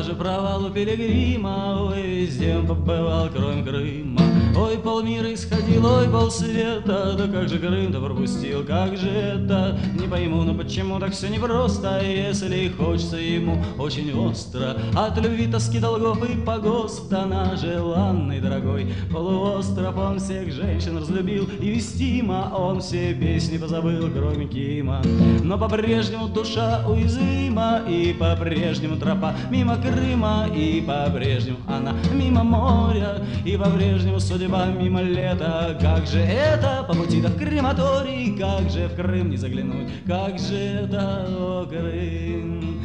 же провал у пилигрима, ой, везде он побывал, кроме Крыма. Ой, полмира исходил, ой, полсвета, да как же Крым-то пропустил, как же это? Не пойму, но почему так все непросто, если хочется ему очень остро. От любви, тоски, долгов и погоста на желанный, дорогой полуостров. Он всех женщин разлюбил, и вестимо он все песни позабыл, кроме Кима. Но по-прежнему душа уязвима, и по-прежнему тропа мимо Крыма, и по-прежнему она мимо моря, и по-прежнему судьба мимо лета. Как же это по пути до крематорий, как же в Крым не заглянуть, как же это, о, Крым,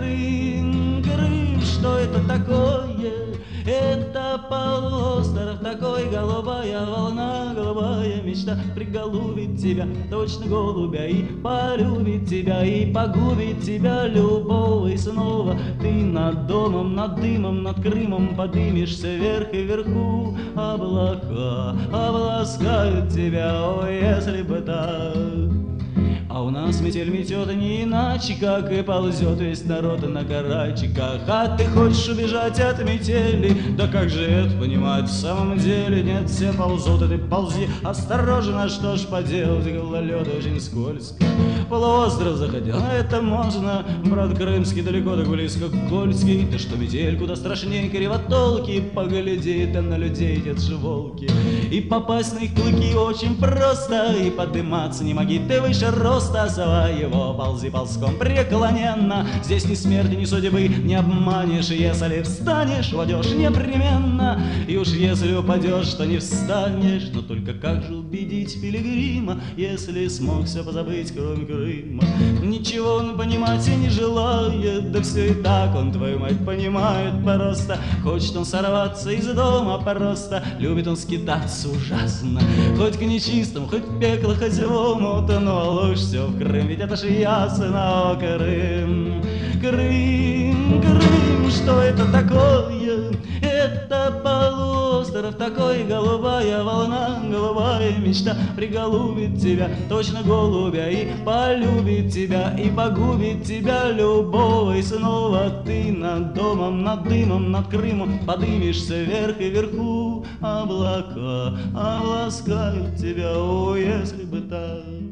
Крым, Крым, что это такое? Это полуостров такой, голубая волна, голубая мечта приголубит тебя, точно голубя, и полюбит тебя, и погубит тебя любого. И снова ты над домом, над дымом, над Крымом подымешься вверх, и вверху облака обласкают тебя, о, если бы так. А у нас метель метет не иначе, как и ползет весь народ на карачиках. А ты хочешь убежать от метели? Да как же это понимать в самом деле? Нет, все ползут, и ты ползи осторожно, что ж поделать, гололед очень скользко. Полуостров заходил, а это можно, брат крымский далеко так близко Кольский. Да что метель, куда страшнее кривотолки, погляди ты на людей, те же волки. И попасть на их клыки очень просто, и подниматься не моги ты выше роста своего, ползи ползком преклоненно. Здесь ни смерти, ни судьбы не обманешь, если встанешь, упадешь непременно. И уж если упадешь, то не встанешь. Но только как же убедить пилигрима, если смог все позабыть, кроме Крыма? Ничего он понимать и не желает, да все и так он, твою мать, понимает просто. Хочет он сорваться из дома просто, любит он скитаться ужасно, хоть к нечистому, хоть в пекло, хоть в омут, но ложь все в Крым, ведь это ж ясно, о, Крым, Крым, Крым, что это такое? Это полуостров такой, голубая волна, голубая мечта приголубит тебя, точно голубя, и полюбит тебя, и погубит тебя любого. И снова ты над домом, над дымом, над Крымом подымешься вверх, и вверху облака обласкают тебя, о, если бы так.